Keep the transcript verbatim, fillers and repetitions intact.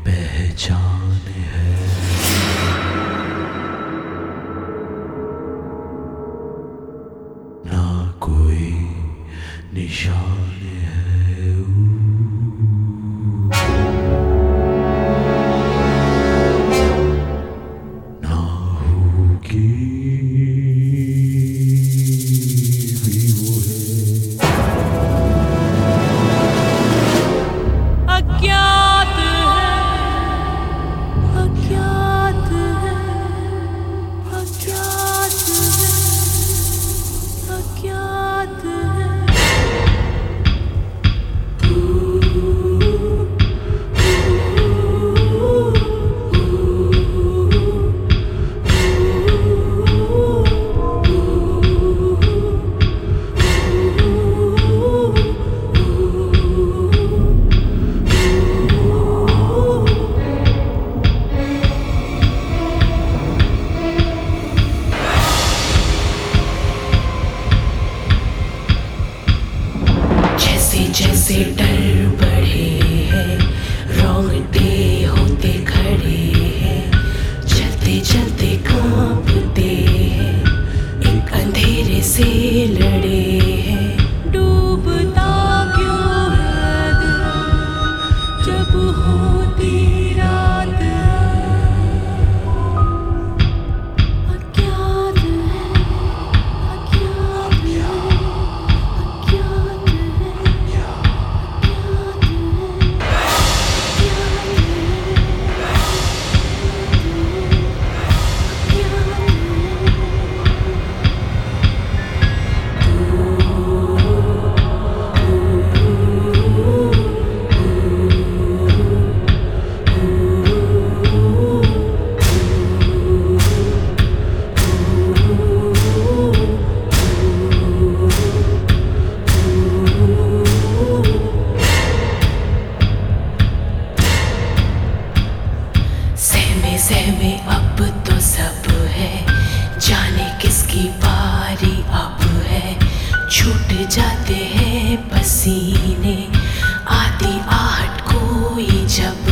पहचान है। ना कोई निशान है। ना होगी भी वो है। अज्ञात है, अज्ञात है, अज्ञात है, अज्ञात है। जैसे डर बढ़े हैं, रोंगटे होते खड़े हैं, चलते चलते कांपते हैं, एक अंधेरे से लड़े हैं। डूबता क्यों है दिल जब होती रात। अज्ञात है, अज्ञात है, अज्ञात है। सहमे सहमे अब तो सब है, जाने किसकी बारी अब है। छूट जाते हैं पसीने, आती आहट कोई जब